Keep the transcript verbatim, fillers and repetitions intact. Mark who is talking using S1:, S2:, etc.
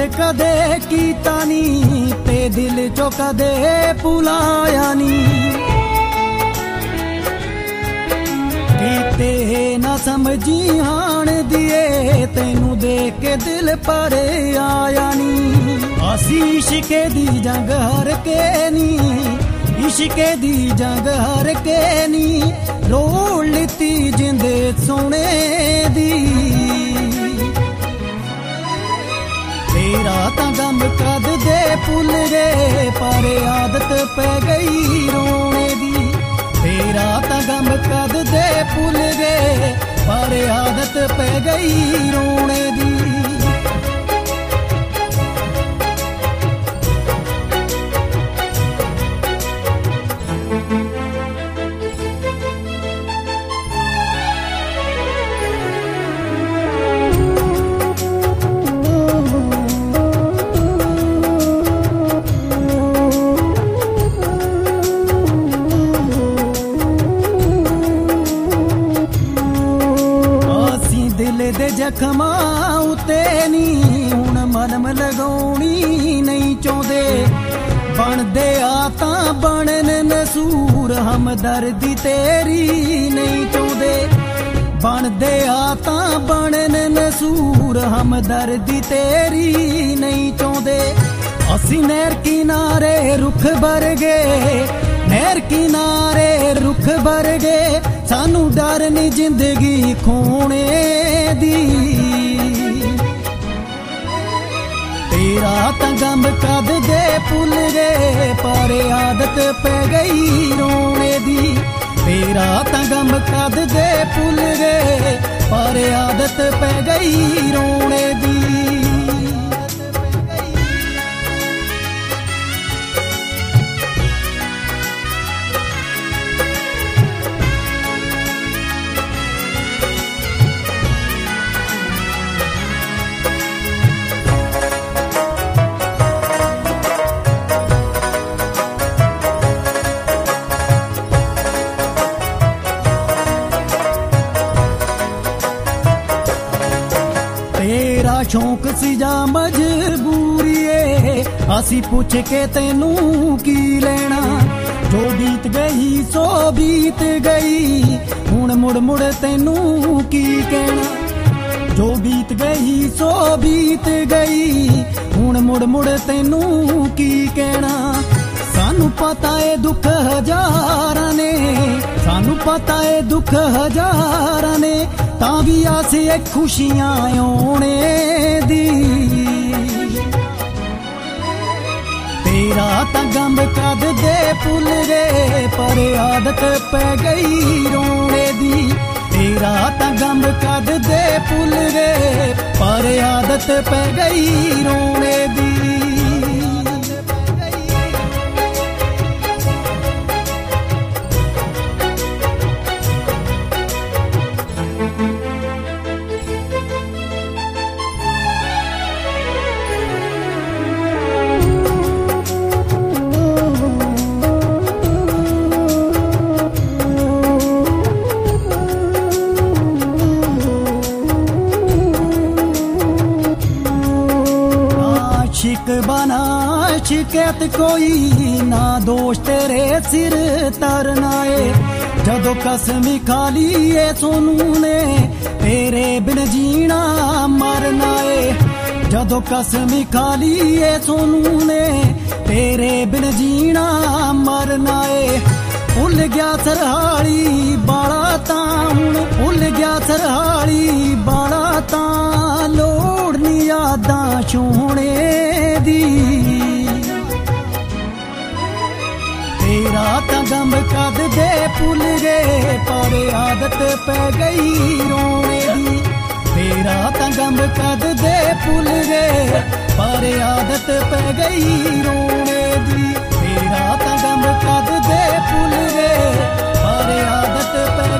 S1: कदे कीता नी ते दिल चो कदे भुलाया नी कीते ना समझी हाण दिए तैनू देख के दिल पर आया नी असी इश्के दी जंग हर के नी इश्के दी जंग हर के नी रोड़ लिती जिंदे सोने दी तेरा तां गम कद दे भुल गए पर आदत पै गई रोने दी तेरा तां गम कद दे भुल गए पर आदत पै गई रोने दी दे जख्मा उते नी हुण मलम लगाउणी नहीं चाहुंदे बनदे आ तां बनन नसूर हमदर्दी तेरी नहीं चाहुंदे बनदे आ तां बनन नसूर हमदर्दी तेरी नहीं चाहुंदे असी नहर किनारे रुख भर गए नहर किनारे रुख भर गए सानू डर नी जिंदगी खोने दी तेरा तां गम कद दे भुल गए पर आदत पै गई रोने दी तेरा तां गम कद दे भुल गए पर आदत पै गई रोने दी तेरा शौक सी जा मजबूरी है असी पुछ के तेनू की लेना जो बीत गई सो बीत गई हुण मुड़ मुड़ तेनू की कहना जो बीत गई सो बीत गई हुण मुड़ मुड़ तेनू की कहना सानू पता है दुख हजारां ने सानू पता है दुख हजारां ने तां भी आसे खुशियां आने दी तेरा तां गम कद दे भुल गए पर आदत पै गई रोने दी तेरा तां गम कद दे भुल गए पर आदत पै गई रोने दी शिक बना शिकायत कोई ना दोष तेरे सिर तरनाए जदों कसम खाली है सोनू ने तेरे बिन जीना मरना है जदों कसम खाली है सोनू ने तेरे बिन जीना मरना है भुल गया सरहाली बाला तां भुल गया सरहाली बाला तां लोड़ नी यादां छोने दी तेरा तां गम कद दे भुल गए पर आदत पै गई रोने दी तेरा तां गम कद दे भुल गए पर आदत पै गई रोने दी तेरा तां गम कद दे भुल गए पर आदत पै